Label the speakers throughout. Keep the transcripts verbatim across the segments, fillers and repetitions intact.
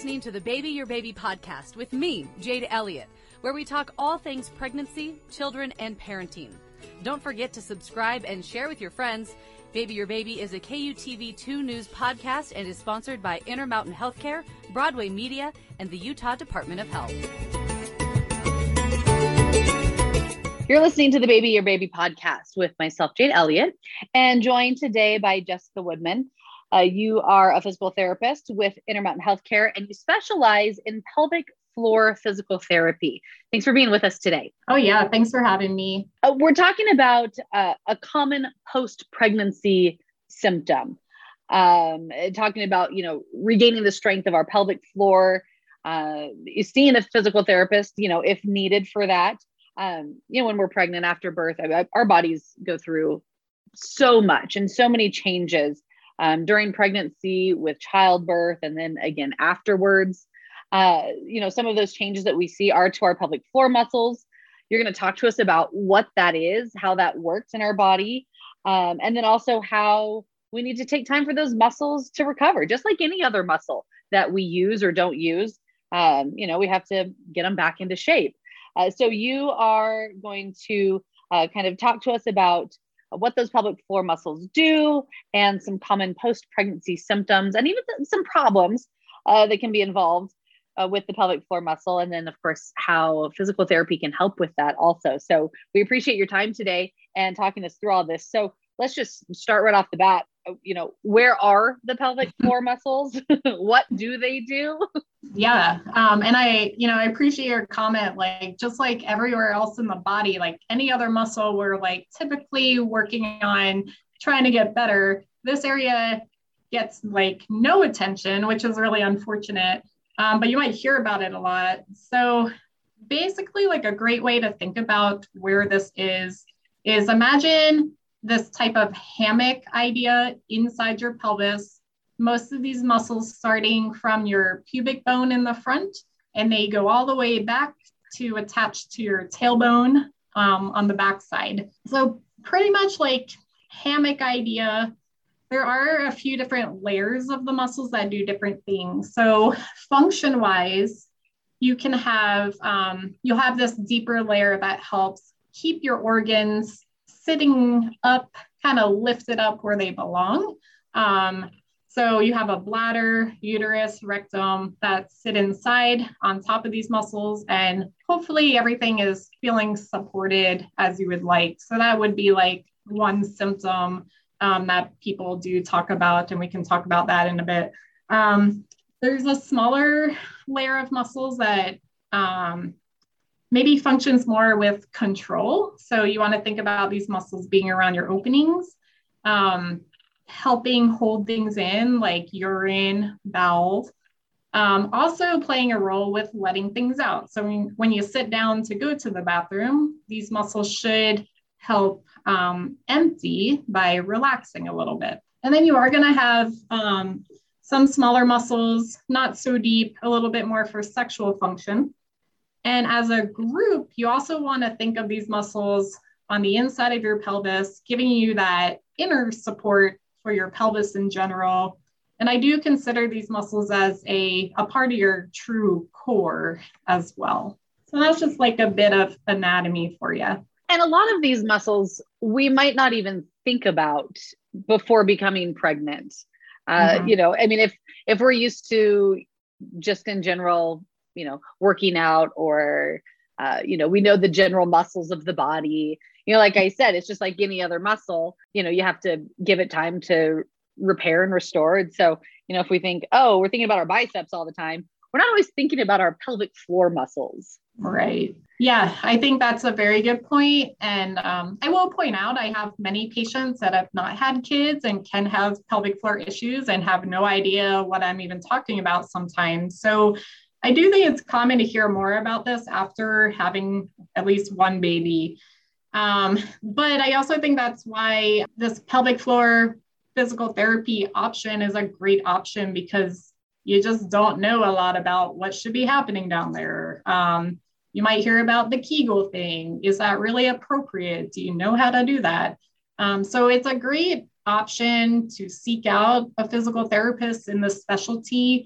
Speaker 1: listening to the Baby Your Baby podcast with me, Jade Elliott, where we talk all things pregnancy, children, and parenting. Don't forget to subscribe and share with your friends. Baby Your Baby is a K U T V two News podcast and is sponsored by Intermountain Healthcare, Broadway Media, and the Utah Department of Health. You're listening to the Baby Your Baby podcast with myself, Jade Elliott, and joined today by Jessica Woodman. Uh, you are a physical therapist with Intermountain Healthcare, and you specialize in pelvic floor physical therapy. Thanks for being with us today.
Speaker 2: Oh, yeah. Thanks for having me.
Speaker 1: Uh, we're talking about uh, a common post-pregnancy symptom. Um, talking about, you know, regaining the strength of our pelvic floor, uh, seeing a physical therapist, you know, if needed for that. Um, you know, when we're pregnant after birth, I, our bodies go through so much and so many changes um, during pregnancy, with childbirth, and then again afterwards. Uh, you know, some of those changes that we see are to our pelvic floor muscles. You're going to talk to us about what that is, how that works in our body, um, and then also how we need to take time for those muscles to recover, just like any other muscle that we use or don't use. Um, you know, we have to get them back into shape. Uh, so you are going to uh, kind of talk to us about what those pelvic floor muscles do and some common post-pregnancy symptoms and even some problems uh, that can be involved uh, with the pelvic floor muscle. And then, of course, how physical therapy can help with that also. So we appreciate your time today and talking us through all this. So let's just start right off the bat. You know, where are the pelvic floor muscles? What do they do?
Speaker 2: Yeah. Um, and I, you know, I appreciate your comment, like, just like everywhere else in the body, like any other muscle, we're like typically working on trying to get better. This area gets like no attention, which is really unfortunate. Um, but you might hear about it a lot. So basically, like a great way to think about where this is, is imagine this type of hammock idea inside your pelvis. Most of these muscles starting from your pubic bone in the front, and they go all the way back to attach to your tailbone um, on the back side. So pretty much like hammock idea. There are a few different layers of the muscles that do different things. So function wise, you can have, um, you'll have this deeper layer that helps keep your organs sitting up, kind of lifted up where they belong. Um, so you have a bladder, uterus, rectum that sit inside on top of these muscles, and hopefully everything is feeling supported as you would like. So that would be like one symptom um, that people do talk about, and we can talk about that in a bit. Um, there's a smaller layer of muscles that um, maybe functions more with control. So you want to think about these muscles being around your openings, um, helping hold things in like urine, bowel, um, also playing a role with letting things out. So when, when you sit down to go to the bathroom, these muscles should help um, empty by relaxing a little bit. And then you are going to have um, some smaller muscles, not so deep, a little bit more for sexual function. And as a group, you also want to think of these muscles on the inside of your pelvis, giving you that inner support for your pelvis in general. And I do consider these muscles as a, a part of your true core as well. So that's just like a bit of anatomy for you.
Speaker 1: And a lot of these muscles, we might not even think about before becoming pregnant. Uh, mm-hmm. You know, I mean, if if we're used to just in general, you know, working out or, uh, you know, we know the general muscles of the body, you know, like I said, it's just like any other muscle, you know, you have to give it time to repair and restore. And so, you know, if we think, oh, we're thinking about our biceps all the time, we're not always thinking about our pelvic floor muscles.
Speaker 2: Right. Yeah, I think that's a very good point. And um, I will point out, I have many patients that have not had kids and can have pelvic floor issues and have no idea what I'm even talking about sometimes. So I do think it's common to hear more about this after having at least one baby. Um, but I also think that's why this pelvic floor physical therapy option is a great option, because you just don't know a lot about what should be happening down there. Um, you might hear about the Kegel thing. Is that really appropriate? Do you know how to do that? Um, so it's a great option to seek out a physical therapist in this specialty.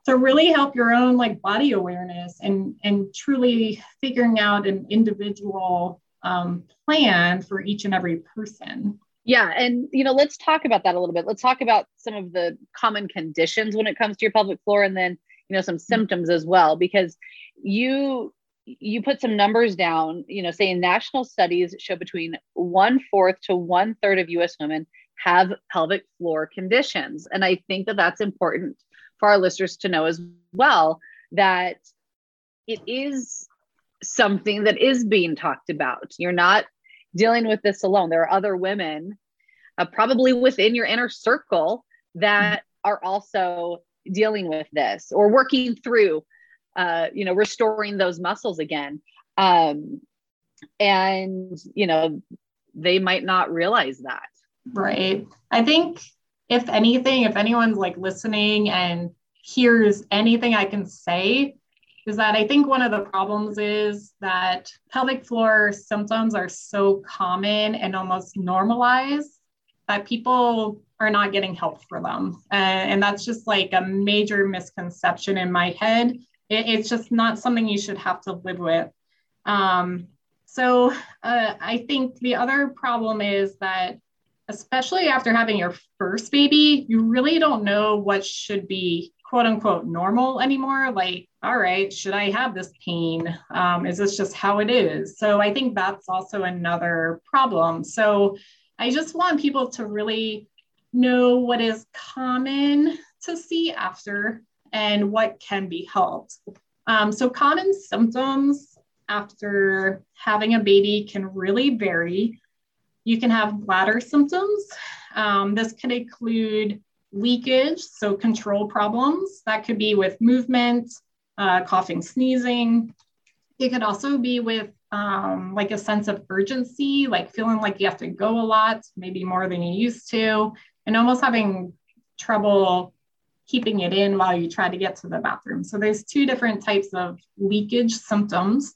Speaker 2: to really help your own like body awareness and, and truly figuring out an individual um, plan for each and every person.
Speaker 1: Yeah. And, you know, let's talk about that a little bit. Let's talk about some of the common conditions when it comes to your pelvic floor, and then, you know, some symptoms as well, because you, you put some numbers down, you know, saying national studies show between one fourth to one third of U S women have pelvic floor conditions. And I think that that's important for our listeners to know as well, that it is something that is being talked about. You're not dealing with this alone. There are other women, uh, probably within your inner circle, that are also dealing with this or working through, uh, you know, restoring those muscles again. Um, and, you know, they might not realize that.
Speaker 2: Right. I think if anything, if anyone's like listening and hears anything I can say, is that I think one of the problems is that pelvic floor symptoms are so common and almost normalized that people are not getting help for them. And, and that's just like a major misconception in my head. It, it's just not something you should have to live with. Um, so uh, I think the other problem is that, especially after having your first baby, you really don't know what should be quote unquote normal anymore. Like, all right, should I have this pain? Um, is this just how it is? So I think that's also another problem. So I just want people to really know what is common to see after and what can be helped. Um, so common symptoms after having a baby can really vary. You can have bladder symptoms. Um, this could include leakage, so control problems. That could be with movement, uh, coughing, sneezing. It could also be with um, like a sense of urgency, like feeling like you have to go a lot, maybe more than you used to, and almost having trouble keeping it in while you try to get to the bathroom. So there's two different types of leakage symptoms.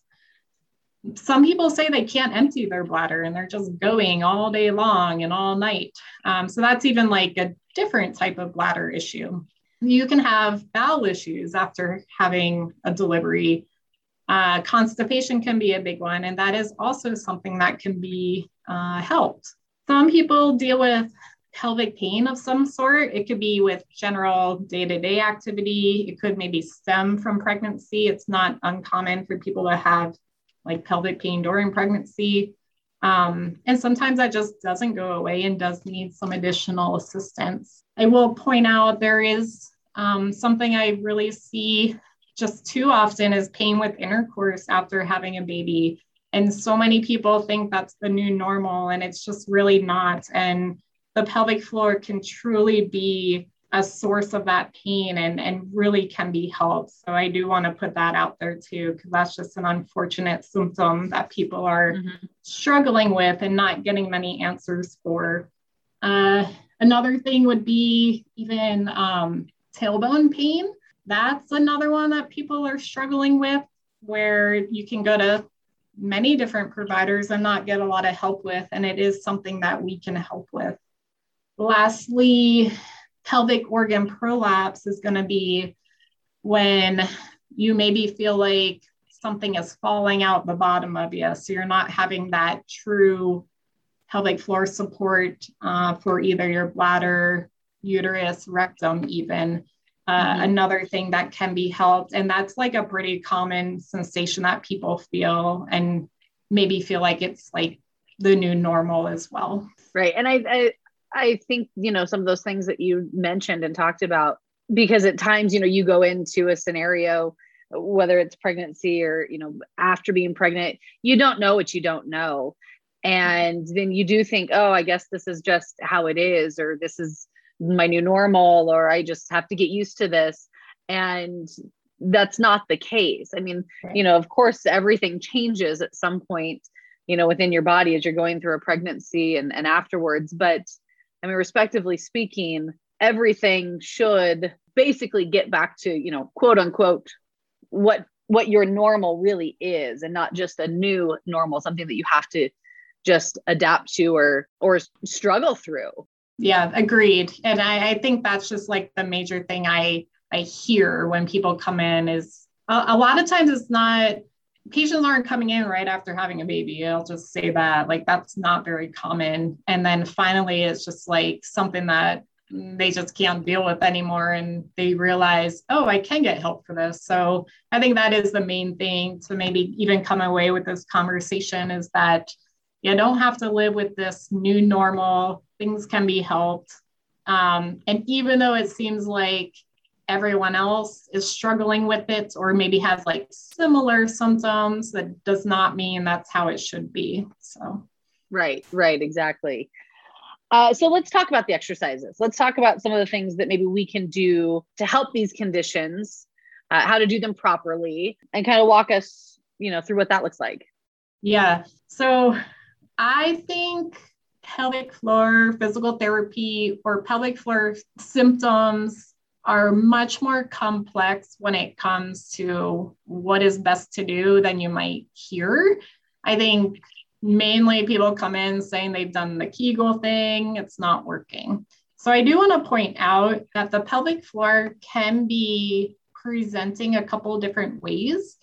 Speaker 2: Some people say they can't empty their bladder and they're just going all day long and all night. Um, so that's even like a different type of bladder issue. You can have bowel issues after having a delivery. Uh, constipation can be a big one, and that is also something that can be uh, helped. Some people deal with pelvic pain of some sort. It could be with general day-to-day activity. It could maybe stem from pregnancy. It's not uncommon for people to have like pelvic pain during pregnancy. Um, and sometimes that just doesn't go away and does need some additional assistance. I will point out there is um, something I really see just too often is pain with intercourse after having a baby. And so many people think that's the new normal, and it's just really not. And the pelvic floor can truly be a source of that pain and, and really can be helped. So I do want to put that out there too, because that's just an unfortunate symptom that people are mm-hmm. struggling with and not getting many answers for. Uh, another thing would be even um, tailbone pain. That's another one that people are struggling with, where you can go to many different providers and not get a lot of help with, and it is something that we can help with. Lastly, pelvic organ prolapse is going to be when you maybe feel like something is falling out the bottom of you. So you're not having that true pelvic floor support uh, for either your bladder, uterus, rectum even. Uh, mm-hmm. Another thing that can be helped. And that's like a pretty common sensation that people feel and maybe feel like it's like the new normal as well.
Speaker 1: Right. And I, I I think, you know, some of those things that you mentioned and talked about, because at times, you know, you go into a scenario, whether it's pregnancy or, you know, after being pregnant, you don't know what you don't know. And then you do think, oh, I guess this is just how it is, or this is my new normal, or I just have to get used to this. And that's not the case. I mean, right. you know, of course, everything changes at some point, you know, within your body as you're going through a pregnancy and, and afterwards. But I mean, respectively speaking, everything should basically get back to, you know, quote unquote, what, what your normal really is, and not just a new normal, something that you have to just adapt to or, or struggle through.
Speaker 2: Yeah, agreed. And I, I think that's just like the major thing I I hear when people come in is a, a lot of times it's not, patients aren't coming in right after having a baby. I'll just say that, like, that's not very common. And then finally, it's just like something that they just can't deal with anymore. And they realize, oh, I can get help for this. So I think that is the main thing to maybe even come away with this conversation, is that you don't have to live with this new normal. Things can be helped. Um, and even though it seems like everyone else is struggling with it, or maybe has like similar symptoms, that does not mean that's how it should be. So,
Speaker 1: right, right, exactly. Uh, so let's talk about the exercises. Let's talk about some of the things that maybe we can do to help these conditions, uh, how to do them properly, and kind of walk us, you know, through what that looks like.
Speaker 2: Yeah. So I think pelvic floor physical therapy or pelvic floor symptoms are much more complex when it comes to what is best to do than you might hear. I think mainly people come in saying they've done the Kegel thing, it's not working. So I do want to point out that the pelvic floor can be presenting a couple different ways.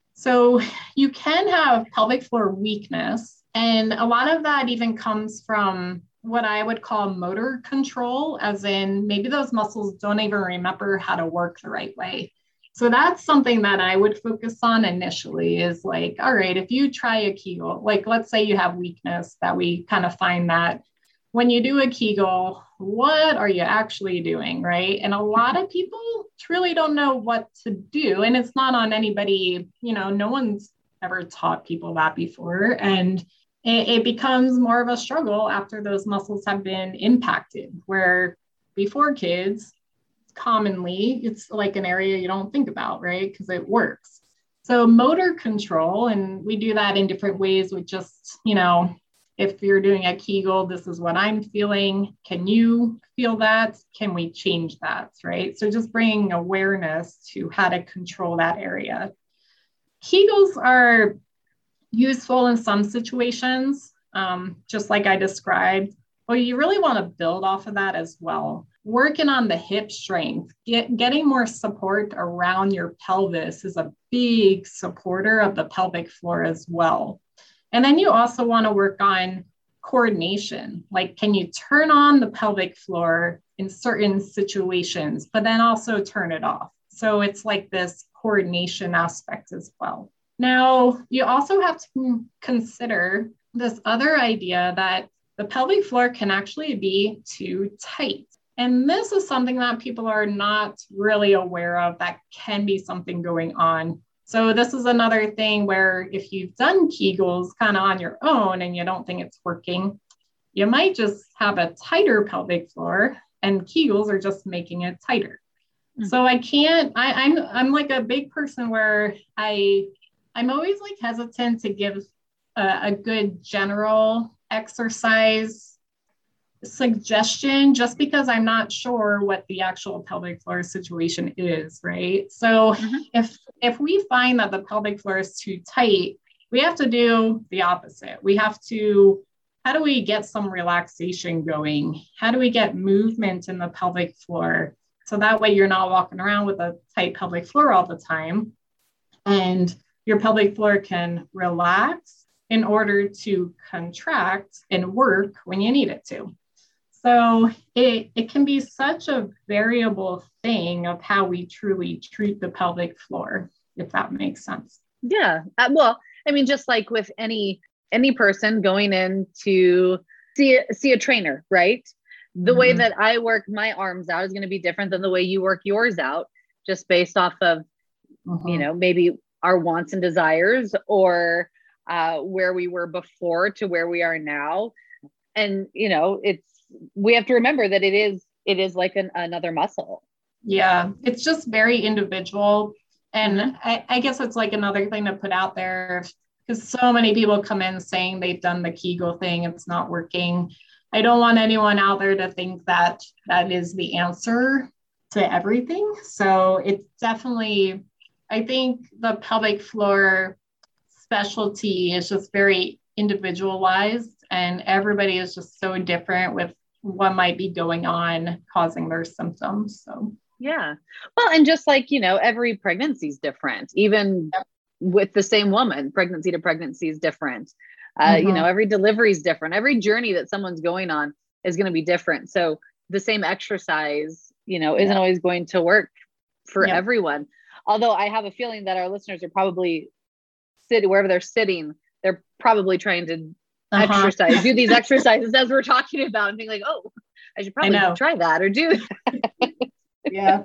Speaker 2: So you can have pelvic floor weakness, and a lot of that even comes from what I would call motor control, as in maybe those muscles don't even remember how to work the right way. So that's something that I would focus on initially, is like, all right, if you try a Kegel, like let's say you have weakness, that we kind of find that when you do a Kegel, what are you actually doing, right? And a lot of people truly don't know what to do. And it's not on anybody, you know, no one's ever taught people that before. And it, it becomes more of a struggle after those muscles have been impacted, where before kids, commonly, it's like an area you don't think about, right? Because it works. So motor control, and we do that in different ways with just, you know, if you're doing a Kegel, this is what I'm feeling. Can you feel that? Can we change that, right? So just bringing awareness to how to control that area. Kegels are useful in some situations, um, just like I described, but you really want to build off of that as well. Working on the hip strength, get, getting more support around your pelvis is a big supporter of the pelvic floor as well. And then you also want to work on coordination. Like, can you turn on the pelvic floor in certain situations, but then also turn it off? So it's like this coordination aspect as well. Now, you also have to consider this other idea that the pelvic floor can actually be too tight. And this is something that people are not really aware of, that can be something going on. So this is another thing where if you've done Kegels kind of on your own and you don't think it's working, you might just have a tighter pelvic floor, and Kegels are just making it tighter. Mm-hmm. So I can't, I, I'm I'm like a big person where I, I'm always like hesitant to give a, a good general exercise suggestion, just because I'm not sure what the actual pelvic floor situation is, right? So mm-hmm. if if we find that the pelvic floor is too tight, we have to do the opposite. We have to, how do we get some relaxation going? How do we get movement in the pelvic floor? So that way you're not walking around with a tight pelvic floor all the time, and your pelvic floor can relax in order to contract and work when you need it to. So it, it can be such a variable thing of how we truly treat the pelvic floor, if that makes sense.
Speaker 1: Yeah. Uh, well, I mean, just like with any any person going in to see a, see a trainer, right? The mm-hmm. way that I work my arms out is going to be different than the way you work yours out, just based off of, mm-hmm. you know, maybe our wants and desires, or uh, where we were before to where we are now. And, you know, it's, we have to remember that it is, it is like an, another muscle.
Speaker 2: Yeah. It's just very individual. And mm-hmm. I, I guess it's like another thing to put out there, because so many people come in saying they've done the Kegel thing, it's not working. I don't want anyone out there to think that that is the answer to everything. So it's definitely, I think the pelvic floor specialty is just very individualized, and everybody is just so different with what might be going on causing their symptoms. So
Speaker 1: Yeah. Well, and just like, you know, every pregnancy is different, even
Speaker 2: Yep.
Speaker 1: with the same woman, pregnancy to pregnancy is different. Uh, you know,
Speaker 2: Mhm.
Speaker 1: every delivery is different. Every journey that someone's going on is going to be different. So the same exercise, you know, isn't
Speaker 2: Yeah.
Speaker 1: always going to work for
Speaker 2: Yep.
Speaker 1: everyone. Although I have a feeling that our listeners are probably sitting wherever they're sitting, they're probably trying to
Speaker 2: Uh-huh.
Speaker 1: exercise, do these exercises as we're talking about and being like, oh, I should
Speaker 2: I
Speaker 1: probably
Speaker 2: know.
Speaker 1: try that or do
Speaker 2: Yeah.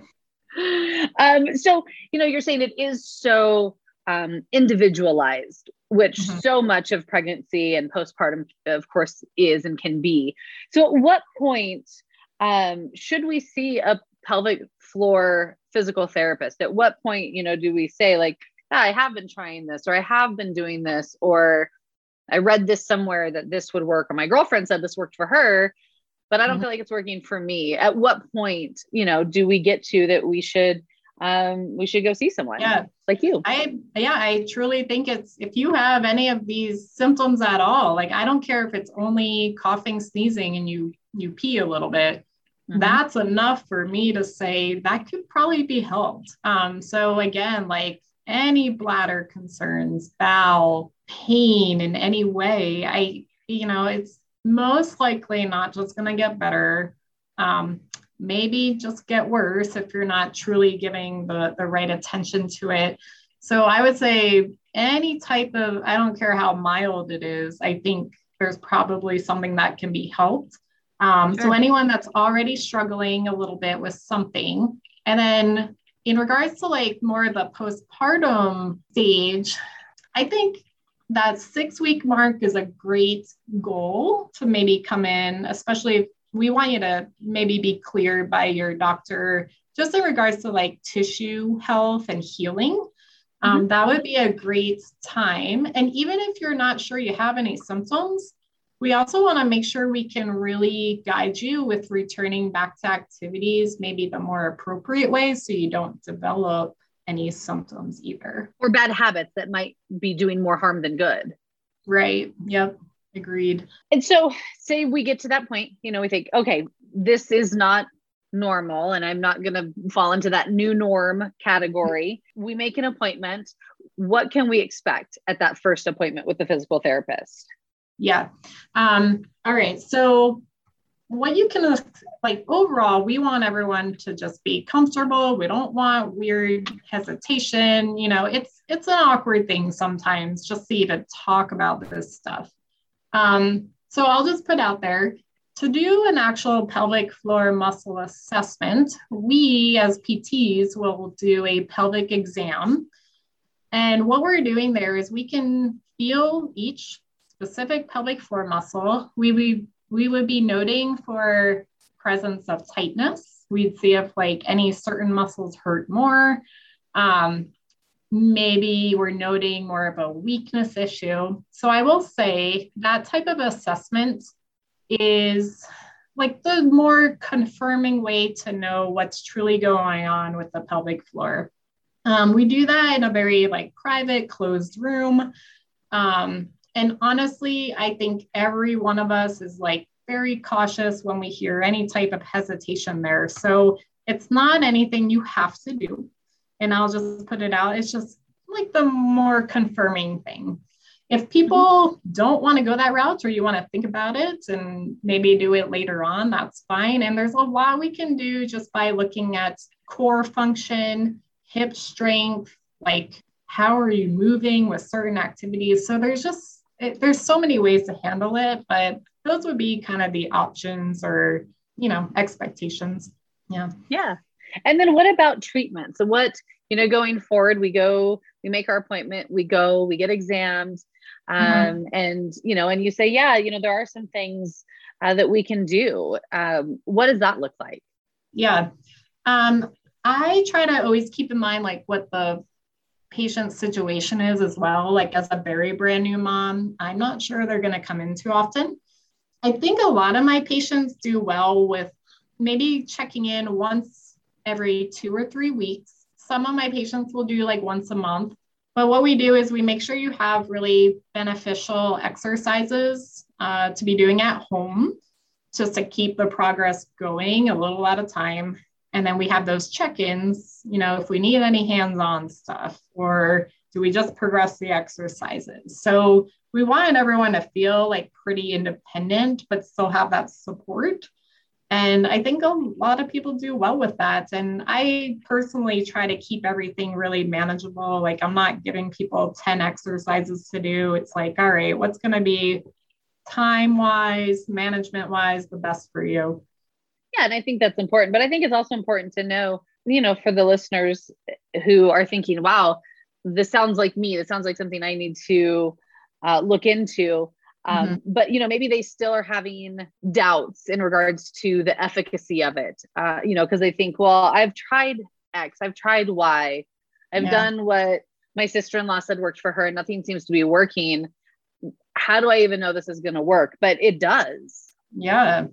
Speaker 1: um, so, you know, you're saying it is so um, individualized, which
Speaker 2: Mhm.
Speaker 1: so much of pregnancy and postpartum, of course, is and can be. So, at what point um, should we see a pelvic floor physical therapist? At what point, you know, do we say, like, ah, I have been trying this, or I have been doing this, or I read this somewhere that this would work, or my girlfriend said this worked for her, but I don't
Speaker 2: Mhm.
Speaker 1: feel like it's working for me. At what point, you know, do we get to that we should um we should go see someone
Speaker 2: Yeah.
Speaker 1: like you?
Speaker 2: I, yeah, I truly think it's, if you have any of these symptoms at all, like, I don't care if it's only coughing, sneezing, and you, you pee a little bit,
Speaker 1: Mm-hmm.
Speaker 2: that's enough for me to say that could probably be helped. Um, so again, like any bladder concerns, bowel pain in any way, I, you know, it's most likely not just going to get better. Um, maybe just get worse if you're not truly giving the, the right attention to it. So I would say any type of, I don't care how mild it is, I think there's probably something that can be helped. Um, so
Speaker 1: Sure.
Speaker 2: anyone that's already struggling a little bit with something, and then in regards to like more of the postpartum stage, I think that six week mark is a great goal to maybe come in, especially if we want you to maybe be cleared by your doctor, just in regards to like tissue health and healing.
Speaker 1: Mm-hmm.
Speaker 2: Um, that would be a great time. And even if you're not sure you have any symptoms, we also want to make sure we can really guide you with returning back to activities, maybe the more appropriate way, so you don't develop any symptoms either.
Speaker 1: Or bad habits that might be doing more harm than good.
Speaker 2: Right. Yep. Agreed.
Speaker 1: And so say we get to that point, you know, we think, okay, this is not normal and I'm not going to fall into that new norm category. We make an appointment. What can we expect at that first appointment with the physical therapist?
Speaker 2: Yeah. Um, all right. So what you can, like, overall, we want everyone to just be comfortable. We don't want weird hesitation. You know, it's, it's an awkward thing sometimes just to even talk about this stuff. Um, so I'll just put out there, to do an actual pelvic floor muscle assessment, we as P Ts will do a pelvic exam. And what we're doing there is we can feel each specific pelvic floor muscle. We, we, we would be noting for presence of tightness. We'd see if like any certain muscles hurt more. Um, maybe we're noting more of a weakness issue. So I will say that type of assessment is like the more confirming way to know what's truly going on with the pelvic floor. Um, we do that in a very like private, closed room. Um, and honestly, I think every one of us is like very cautious when we hear any type of hesitation there. So it's not anything you have to do. And I'll just put it out. It's just like the more confirming thing. If people mm-hmm. don't want to go that route, or you want to think about it and maybe do it later on, that's fine. And there's a lot we can do just by looking at core function, hip strength, like how are you moving with certain activities. So there's just, it, there's so many ways to handle it, but those would be kind of the options or, you know, expectations. Yeah.
Speaker 1: Yeah. And then what about treatment? So what, you know, going forward, we go, we make our appointment, we go, we get exams. Um, mm-hmm. And, you know, and you say, yeah, you know, there are some things uh, that we can do. Um, what does that look like?
Speaker 2: Yeah. Um, I try to always keep in mind, like what the patient's situation is as well. Like as a very brand new mom, I'm not sure they're going to come in too often. I think a lot of my patients do well with maybe checking in once every two or three weeks. Some of my patients will do like once a month. But what we do is we make sure you have really beneficial exercises uh, to be doing at home, just to keep the progress going a little at a time. And then we have those check-ins, you know, if we need any hands-on stuff, or do we just progress the exercises? So we want everyone to feel like pretty independent, but still have that support. And I think a lot of people do well with that. And I personally try to keep everything really manageable. Like I'm not giving people ten exercises to do. It's like, all right, what's going to be time-wise, management-wise, the best for you?
Speaker 1: Yeah, and I think that's important. But I think it's also important to know, you know, for the listeners who are thinking, wow, this sounds like me. This sounds like something I need to uh, look into. Um, mm-hmm. But, you know, maybe they still are having doubts in regards to the efficacy of it, uh, you know, because they think, well, I've tried X, I've tried Y, I've yeah. done what my sister-in-law said worked for her and nothing seems to be working. How do I even know this is going to work? But it does.
Speaker 2: Yeah.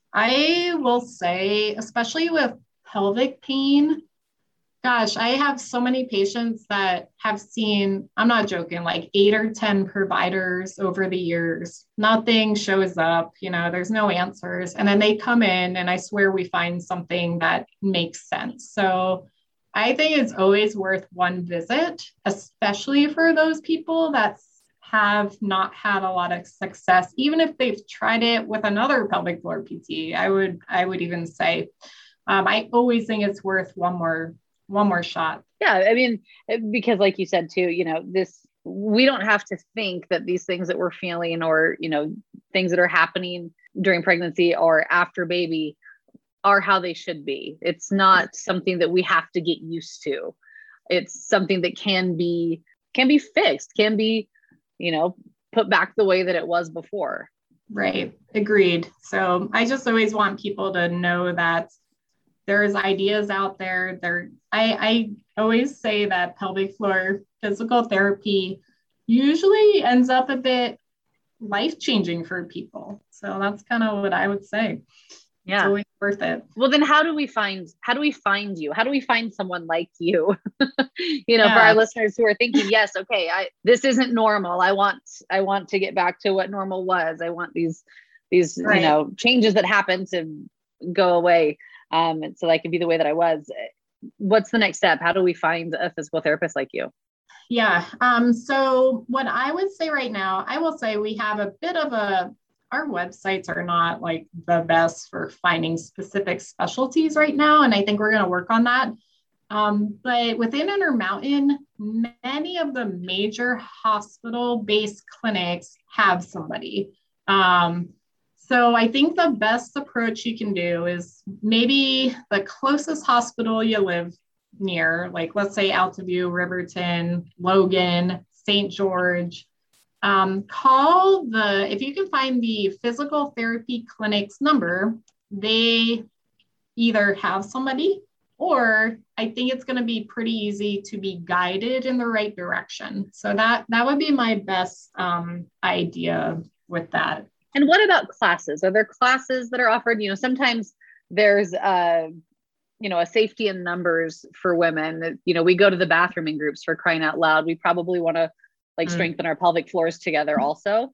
Speaker 2: I will say, especially with pelvic pain, gosh, I have so many patients that have seen, I'm not joking, like eight or ten providers over the years. Nothing shows up, you know, there's no answers. And then they come in and I swear we find something that makes sense. So I think it's always worth one visit, especially for those people that have not had a lot of success, even if they've tried it with another pelvic floor P T. I would, I would even say, um, I always think it's worth one more one more shot.
Speaker 1: Yeah. I mean, because like you said too, you know, this, we don't have to think that these things that we're feeling or, you know, things that are happening during pregnancy or after baby are how they should be. It's not something that we have to get used to. It's something that can be, can be fixed, can be, you know, put back the way that it was before.
Speaker 2: Right. Agreed. So I just always want people to know that there's ideas out there. There, I, I always say that pelvic floor physical therapy usually ends up a bit life-changing for people. So that's kind of what I would say. Yeah. It's always worth it.
Speaker 1: Well, then how do we find, how do we find you? How do we find someone like you? you know,
Speaker 2: yeah.
Speaker 1: for our listeners who are thinking, yes, okay, I, this isn't normal. I want, I want to get back to what normal was. I want these, these, right. you know, changes that happen to go away. Um, and so I could be the way that I was. What's the next step? How do we find a physical therapist like you?
Speaker 2: Yeah. Um, so what I would say right now, I will say we have a bit of a, our websites are not like the best for finding specific specialties right now. And I think we're going to work on that. Um, but within Intermountain, many of the major hospital-based clinics have somebody. Um, So I think the best approach you can do is maybe the closest hospital you live near, like let's say Altaview, Riverton, Logan, Saint George, um, call the, if you can find the physical therapy clinic's number, they either have somebody or I think it's going to be pretty easy to be guided in the right direction. So that, that would be my best um, idea with that.
Speaker 1: And what about classes? Are there classes that are offered? You know, sometimes there's, uh, you know, a safety in numbers for women. You know, we go to the bathrooming groups for crying out loud. We probably want to like mm. strengthen our pelvic floors together also.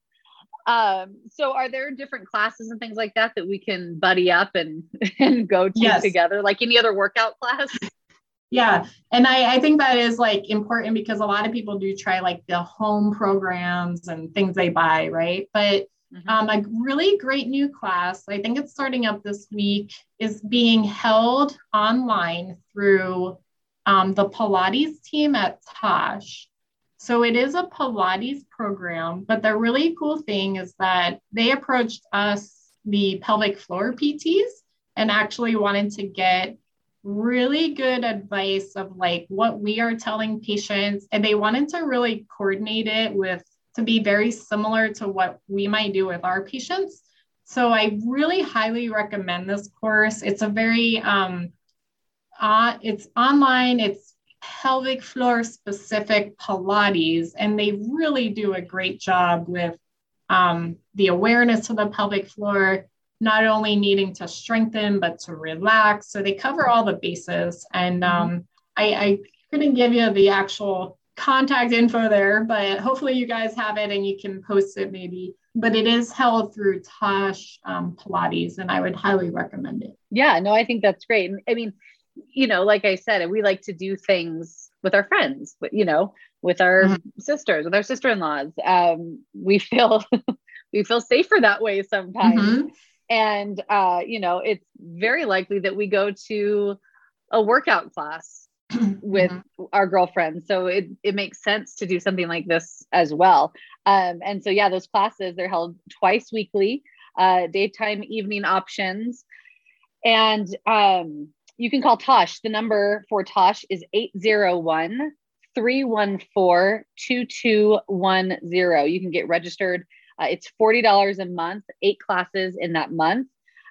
Speaker 1: Um, so are there different classes and things like that that we can buddy up and, and go to yes. together, like any other workout class?
Speaker 2: Yeah. And I, I think that is like important because a lot of people do try like the home programs and things they buy, right? But Mm-hmm. Um, a really great new class, I think it's starting up this week, is being held online through um, the Pilates team at Tosh. So it is a Pilates program, but the really cool thing is that they approached us, the pelvic floor P Ts, and actually wanted to get really good advice of like what we are telling patients. And they wanted to really coordinate it with to be very similar to what we might do with our patients. So I really highly recommend this course. It's a very, um, uh, it's online, it's pelvic floor specific Pilates, and they really do a great job with um, the awareness of the pelvic floor, not only needing to strengthen, but to relax. So they cover all the bases. And um, I, I couldn't give you the actual contact info there, but hopefully you guys have it and you can post it maybe. But it is held through Tosh um, Pilates, and I would highly recommend it.
Speaker 1: Yeah, no, I think that's great. And I mean, you know, like I said, we like to do things with our friends, you know, with our mm-hmm. sisters, with our sister-in-laws. Um, we feel, we feel safer that way sometimes. Mm-hmm. And, uh, you know, it's very likely that we go to a workout class with mm-hmm. our girlfriends. So it, it makes sense to do something like this as well. Um, and so, yeah, those classes, they're held twice weekly, uh, daytime, evening options. And um, you can call Tosh. The number for Tosh is eight zero one, three one four, two two one zero. You can get registered. Uh, it's forty dollars a month, eight classes in that month.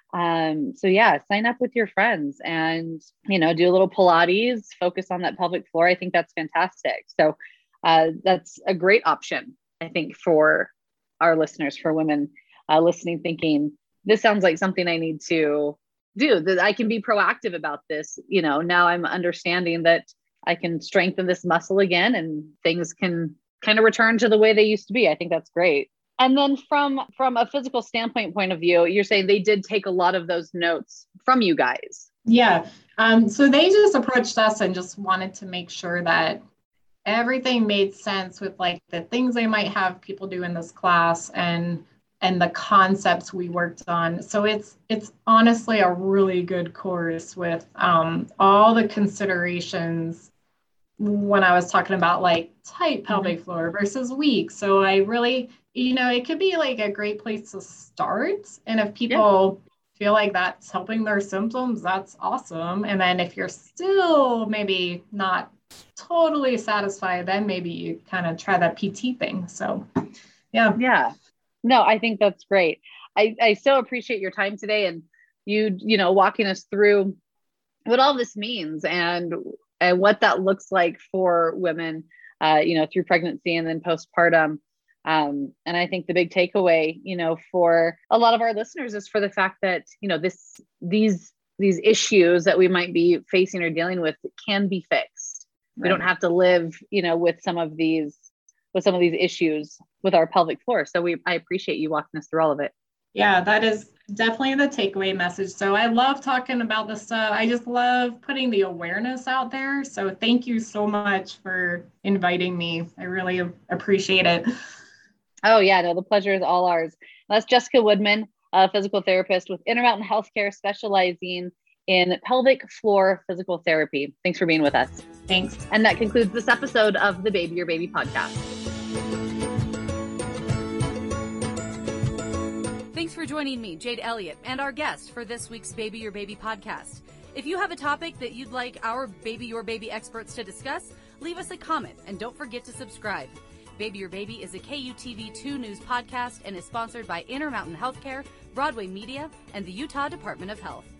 Speaker 1: Um, so yeah, sign up with your friends and, you know, do a little Pilates, focus on that pelvic floor. I think that's fantastic. So uh, that's a great option, I think, for our listeners, for women uh, listening, thinking, this sounds like something I need to do, that I can be proactive about this. You know, now I'm understanding that I can strengthen this muscle again and things can kind of return to the way they used to be. I think that's great. And then from, from a physical standpoint point of view, you're saying they did take a lot of those notes from you guys.
Speaker 2: Yeah. Um, so they just approached us and just wanted to make sure that everything made sense with like the things they might have people do in this class and and the concepts we worked on. So it's it's honestly a really good course with um, all the considerations when I was talking about like tight pelvic mm-hmm. floor versus weak. So I really, you know, it could be like a great place to start. And if people yeah. feel like that's helping their symptoms, that's awesome. And then if you're still maybe not totally satisfied, then maybe you kind of try that P T thing. So yeah.
Speaker 1: Yeah. No, I think that's great. I, I so appreciate your time today and you, you know, walking us through what all this means and, and what that looks like for women, uh, you know, through pregnancy and then postpartum. Um, and I think the big takeaway, you know, for a lot of our listeners is for the fact that, you know, this, these, these issues that we might be facing or dealing with can be fixed. Right. We don't have to live, you know, with some of these with some of these issues with our pelvic floor. So we, I appreciate you walking us through all of it.
Speaker 2: Yeah, that is definitely the takeaway message. So I love talking about this stuff. I just love putting the awareness out there. So thank you so much for inviting me. I really appreciate it.
Speaker 1: Oh yeah, no, the pleasure is all ours. That's Jessica Woodman, a physical therapist with Intermountain Healthcare, specializing in pelvic floor physical therapy. Thanks for being with us.
Speaker 2: Thanks.
Speaker 1: And that concludes this episode of the Baby Your Baby podcast.
Speaker 3: Thanks for joining me, Jade Elliott, and our guest for this week's Baby Your Baby podcast. If you have a topic that you'd like our Baby Your Baby experts to discuss, leave us a comment and don't forget to subscribe. Baby Your Baby is a K U T V two news podcast and is sponsored by Intermountain Healthcare, Broadway Media, and the Utah Department of Health.